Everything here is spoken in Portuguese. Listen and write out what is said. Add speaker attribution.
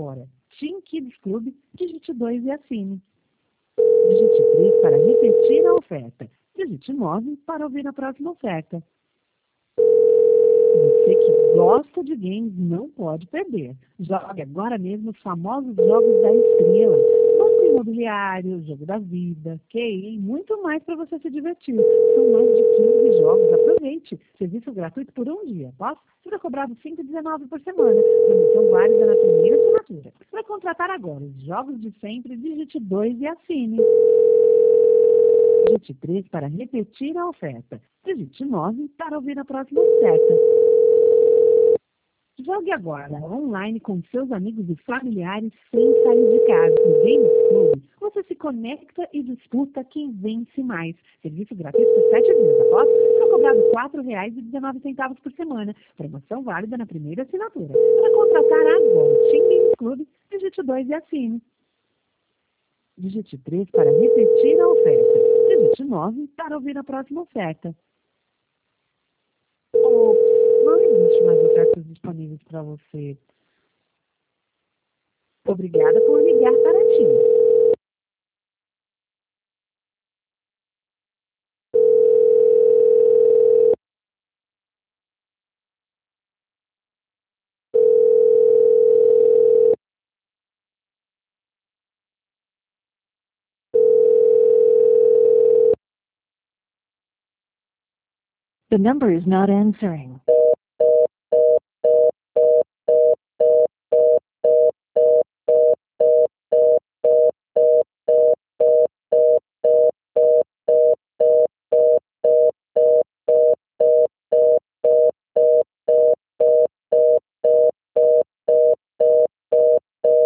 Speaker 1: agora. Team Kids Club, digite 2 e assine. Digite 3 para repetir a oferta. Digite 9 para ouvir a próxima oferta. Você que gosta de games não pode perder. Jogue agora mesmo os famosos jogos da estrela. Banco Imobiliário, Jogo da Vida, QI e muito mais para você se divertir. São mais de 15 jogos. Aproveite. Serviço gratuito por um dia. Posso? Será cobrado R$ 5,19 por semana. Promoção válida na primeira assinatura. Para contratar agora os jogos de sempre, digite 2 e assine. Digite 3 para repetir a oferta. Digite 9 para ouvir a próxima oferta. Jogue agora online com seus amigos e familiares sem sair de casa. No Games Club, você se conecta e disputa quem vence mais. Serviço gratuito por 7 dias. Após, será cobrado R$ 4,19 por semana. Promoção válida na primeira assinatura. Para contratar agora o Team Games Club, digite 2 e assine. Digite 3 para repetir a oferta. Digite 9 para ouvir a próxima oferta. Não existe mais ofertas disponíveis para você. Obrigada por ligar para ti. The number is not answering.